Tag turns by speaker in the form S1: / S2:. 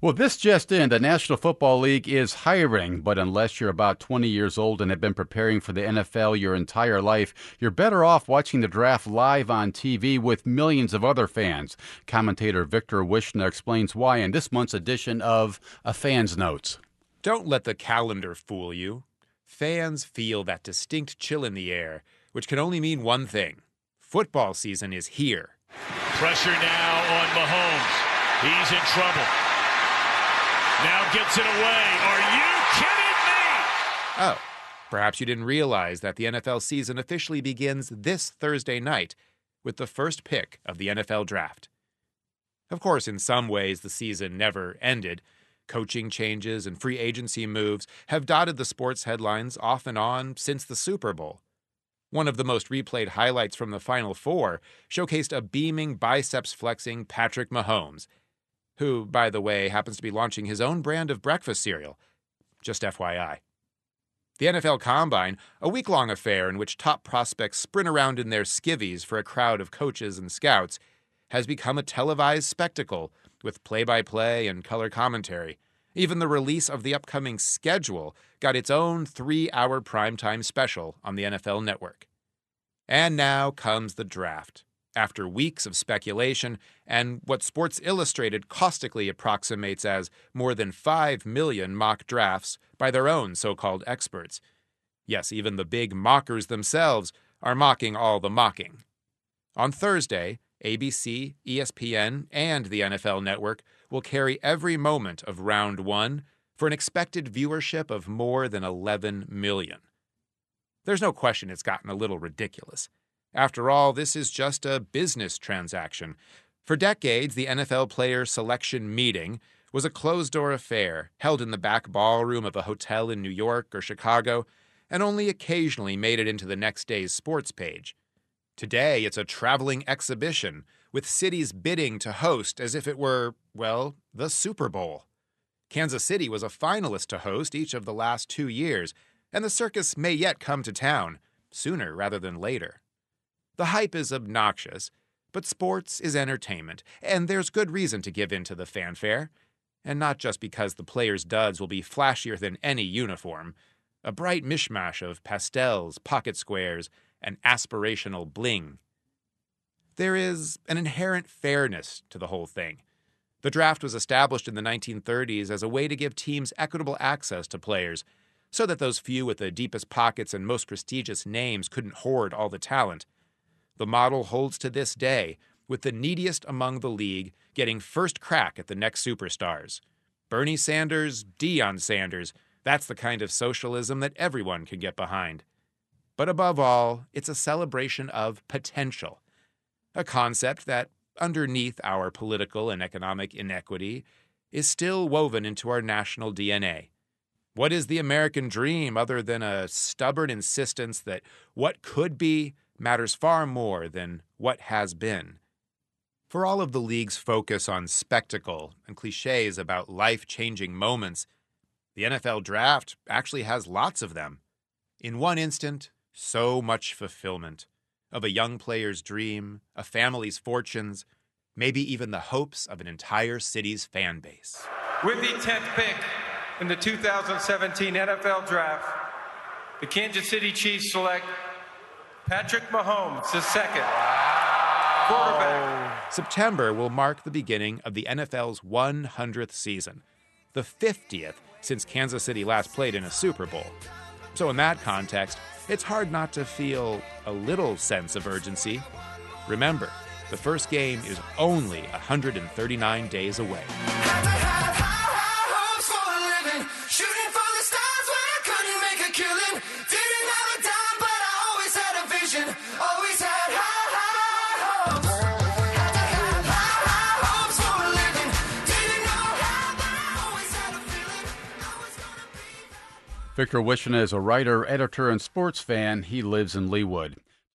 S1: Well, this just in, the National Football League is hiring, but unless you're about 20 years old and have been preparing for the NFL your entire life, you're better off watching the draft live on TV with millions of other fans. Commentator Victor Wishna explains why in this month's edition of A Fan's Notes.
S2: Don't let the calendar fool you. Fans feel that distinct chill in the air, which can only mean one thing. Football season is here.
S3: Pressure now on Mahomes. He's in trouble. Now gets it away. Are you kidding me?
S2: Oh, perhaps you didn't realize that the NFL season officially begins this Thursday night with the first pick of the NFL draft. Of course, in some ways, the season never ended. Coaching changes and free agency moves have dotted the sports headlines off and on since the Super Bowl. One of the most replayed highlights from the Final Four showcased a beaming, biceps-flexing Patrick Mahomes, who, by the way, happens to be launching his own brand of breakfast cereal. Just FYI. The NFL Combine, a week-long affair in which top prospects sprint around in their skivvies for a crowd of coaches and scouts, has become a televised spectacle with play-by-play and color commentary. Even the release of the upcoming schedule got its own 3-hour primetime special on the NFL Network. And now comes the draft. After weeks of speculation and what Sports Illustrated caustically approximates as more than 5 million mock drafts by their own so-called experts. Yes, even the big mockers themselves are mocking all the mocking. On Thursday, ABC, ESPN, and the NFL Network will carry every moment of Round 1 for an expected viewership of more than 11 million. There's no question it's gotten a little ridiculous. After all, this is just a business transaction. For decades, the NFL Player Selection Meeting was a closed-door affair held in the back ballroom of a hotel in New York or Chicago, and only occasionally made it into the next day's sports page. Today, it's a traveling exhibition, with cities bidding to host as if it were, well, the Super Bowl. Kansas City was a finalist to host each of the last 2 years, and the circus may yet come to town, sooner rather than later. The hype is obnoxious, but sports is entertainment, and there's good reason to give in to the fanfare. And not just because the players' duds will be flashier than any uniform, a bright mishmash of pastels, pocket squares, and aspirational bling. There is an inherent fairness to the whole thing. The draft was established in the 1930s as a way to give teams equitable access to players, so that those few with the deepest pockets and most prestigious names couldn't hoard all the talent. The model holds to this day, with the neediest among the league getting first crack at the next superstars. Bernie Sanders, Deion Sanders, that's the kind of socialism that everyone can get behind. But above all, it's a celebration of potential, a concept that, underneath our political and economic inequity, is still woven into our national DNA. What is the American dream other than a stubborn insistence that what could be matters far more than what has been? For all of the league's focus on spectacle and cliches about life-changing moments, the NFL draft actually has lots of them. In one instant, so much fulfillment of a young player's dream, a family's fortunes, maybe even the hopes of an entire city's fan base.
S4: With the 10th pick in the 2017 NFL Draft, the Kansas City Chiefs select Patrick Mahomes, the second quarterback.
S2: September will mark the beginning of the NFL's 100th season, the 50th since Kansas City last played in a Super Bowl. So in that context, it's hard not to feel a little sense of urgency. Remember, the first game is only 139 days away.
S1: Victor Wishna is a writer, editor, and sports fan. He lives in Leawood.